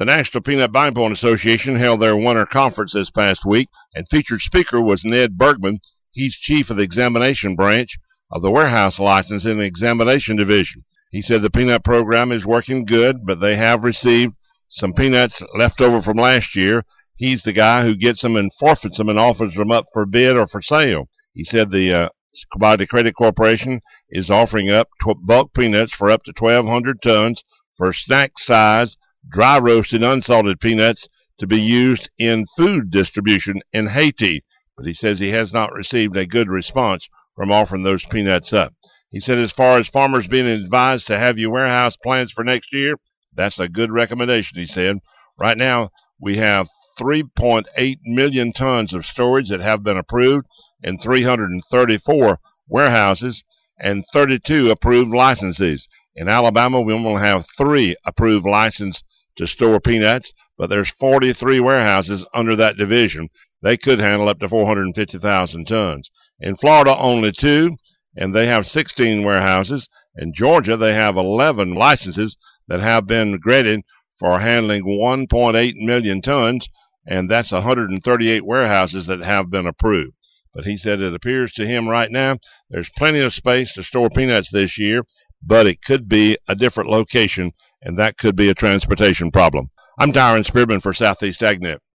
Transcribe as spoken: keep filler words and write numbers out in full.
The National Peanut Vine Point Association held their winter conference this past week, and featured speaker was Ned Bergman. He's chief of the examination branch of the warehouse license in the examination division. He said the peanut program is working good, but they have received some peanuts left over from last year. He's the guy who gets them and forfeits them and offers them up for bid or for sale. He said the uh, Commodity Credit Corporation is offering up tw- bulk peanuts for up to twelve hundred tons for snack size, dry roasted, unsalted peanuts to be used in food distribution in Haiti. But he says he has not received a good response from offering those peanuts up. He said as far as farmers being advised to have your warehouse plans for next year, that's a good recommendation, he said. Right now, we have three point eight million tons of storage that have been approved in three hundred thirty-four warehouses and thirty-two approved licenses. In Alabama, we only have three approved licenses to store peanuts, but there's forty-three warehouses under that division. They could handle up to four hundred fifty thousand tons. In Florida, only two, and they have sixteen warehouses. In Georgia, they have eleven licenses that have been granted for handling one point eight million tons, and that's one hundred thirty-eight warehouses that have been approved. But he said it appears to him right now there's plenty of space to store peanuts this year, but it could be a different location, and that could be a transportation problem. I'm Darren Spearman for Southeast AgNet.